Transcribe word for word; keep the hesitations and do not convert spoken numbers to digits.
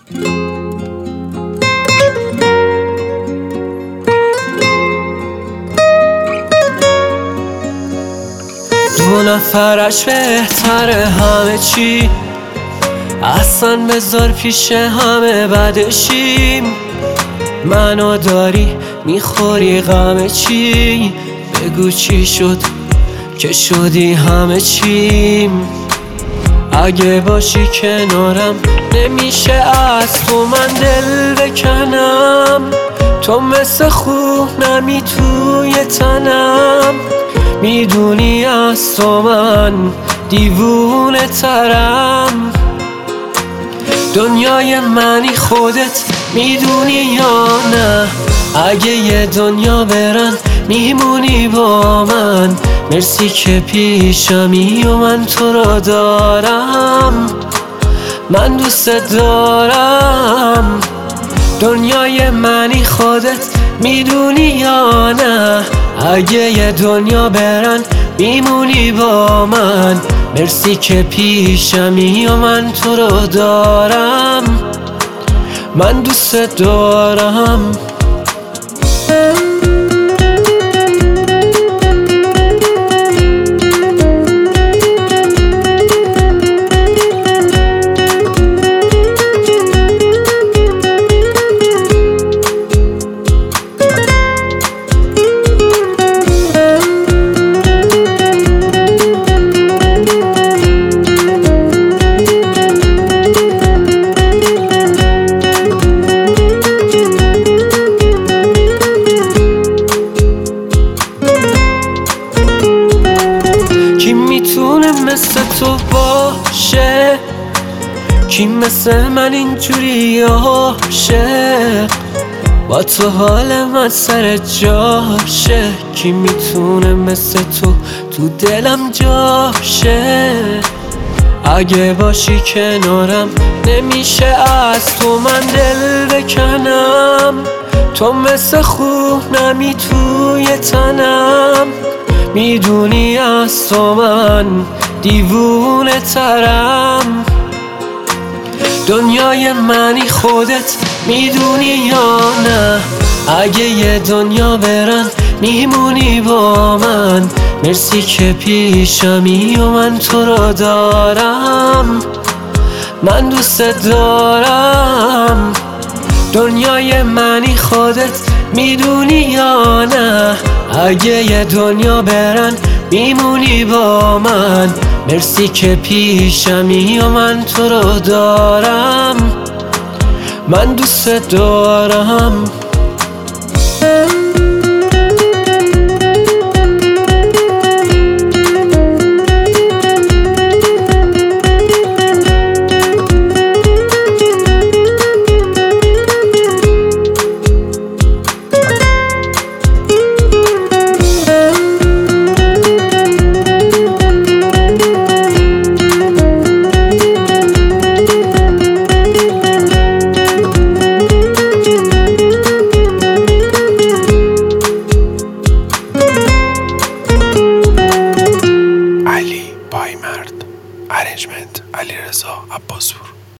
دو نفرش بهتره همه چی، اصلا بذار پیش همه بدشیم. منو داری میخوری غم چی؟ بگو چی شد که شدی همه چیم. اگه باشی کنارم نمیشه از تو من دل بکنم. تو مثل خونمی توی تنم، میدونی از تو من دیوونه ترم. دنیای منی خودت میدونی یا نه؟ اگه یه دنیا برن میمونی با من. مرسی که پیشمی و من تو رو دارم، من دوست دارم. دنیای منی خودت میدونی یا نه؟ اگه یه دنیا برن میمونی با من. مرسی که پیشمی و من تو رو دارم، من دوست دارم. کی میتونه مثل تو باشه؟ کی مثل من اینجوری عاشق؟ با تو حال من سر جاشه. کی میتونه مثل تو تو دلم جاشه؟ اگه باشی کنارم نمیشه از تو من دل بکنم. تو مثل خونمی توی تنم، میدونی از تو من دیوونه ترم. دنیای منی خودت میدونی یا نه؟ اگه یه دنیا برن میمونی با من. مرسی که پیشمی و من تو رو دارم، من دوست دارم. دنیای منی خودت میدونی یا نه؟ اگه یه دنیا برن میمونی با من. مرسی که پیشمی و من تو رو دارم، من دوست دارم.